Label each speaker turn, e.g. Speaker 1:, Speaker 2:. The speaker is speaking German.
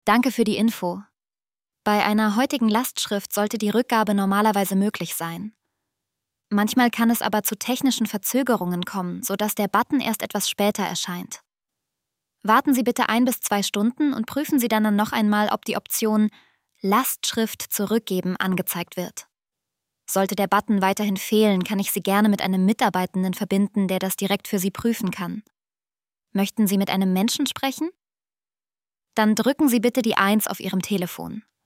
Speaker 1: Danke für die Info. Bei einer heutigen Lastschrift sollte die Rückgabe normalerweise möglich sein. Manchmal kann es aber zu technischen Verzögerungen kommen, sodass der Button erst etwas später erscheint. Warten Sie bitte 1 bis 2 Stunden und prüfen Sie dann noch einmal, ob die Option Lastschrift zurückgeben angezeigt wird. Sollte der Button weiterhin fehlen, kann ich Sie gerne mit einem Mitarbeitenden verbinden, der das direkt für Sie prüfen kann. Möchten Sie mit einem Menschen sprechen? Dann drücken Sie bitte die 1 auf Ihrem Telefon.